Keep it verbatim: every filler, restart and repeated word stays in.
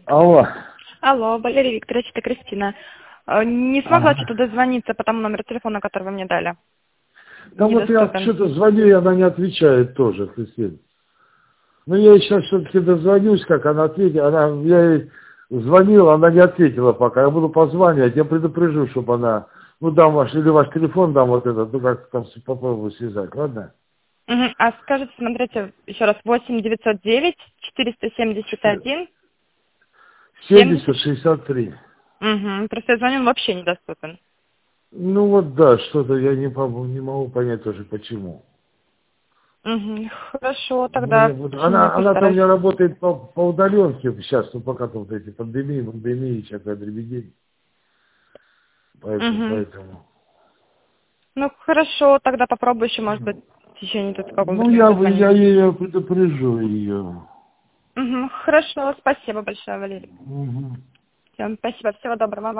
Алло. Алло, Валерий Викторович, это Кристина. Э, Не смогла ага. что-то дозвониться по тому номеру телефона, который вы мне дали. Да вот я что-то звоню, и она не отвечает тоже, Кристина. Ну я сейчас все-таки дозвонюсь, как она ответит. Она, я ей звонил, она не ответила пока. Я буду позвонить, я предупрежу, чтобы она... Ну дам ваш, или ваш телефон дам вот этот, ну как там попробую связать, ладно? Угу. А скажите, смотрите, еще раз, восемь девятьсот девять четыреста семьдесят один семьдесят шестьдесят три. Угу. Просто я звоню, он вообще недоступен. Ну вот да, что-то я не, пом- не могу понять тоже почему. Угу. Хорошо, Ну, я тогда буду- я Она, она там у постараюсь. меня работает по, по удаленке сейчас, ну пока тут эти пандемии, пандемии, всякая дребедень. Поэтому, Угу. поэтому. Ну, хорошо, тогда попробую еще, может быть, в течение тут какого-то Ну времени я, бы- дозвонить. я ее предупрежу ее. Угу. Хорошо, спасибо большое, Валерий. Угу. Всем спасибо, всего доброго вам.